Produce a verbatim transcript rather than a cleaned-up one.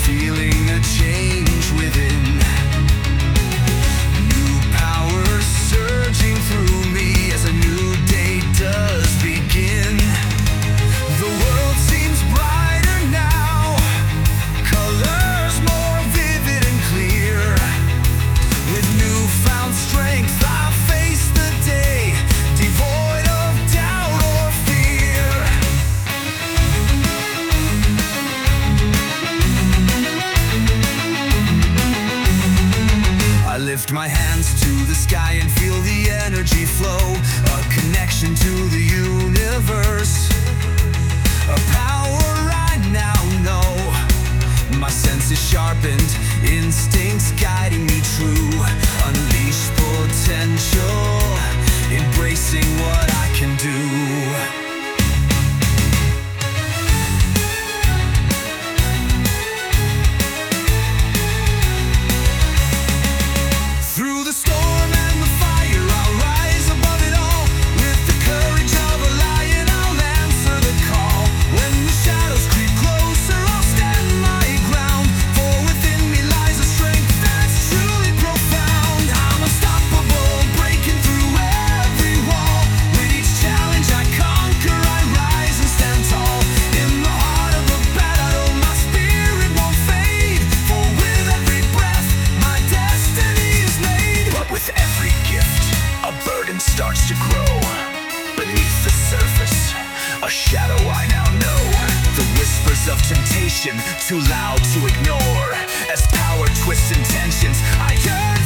feeling a change within. New power surging through me as a new day does begin. The world seems brighter now, colors more vivid and clear. With newfound strength I face the day, devoid of doubt or fear. I lift my hands to the sky and feel the energy flow, a connection to the universe, a power I now know. My senses sharpened, instincts guiding me true. Unleash potential, embracing what I can do. Through the storm and the fire, I'll rise above it all. With the courage of a lion, I'll answer the call. When the shadows creep closer, I'll stand my ground. For within me lies a strength that's truly profound. I'm unstoppable, breaking through every wall. With each challenge I conquer, I rise and stand tall. In the heart of the battle, my spirit won't fade. For with every breath, my destiny is made. But with every gift, a burden starts to grow. Beneath the surface, a shadow I now know. The whispers of temptation, too loud to ignore. As power twists intentions, I yearn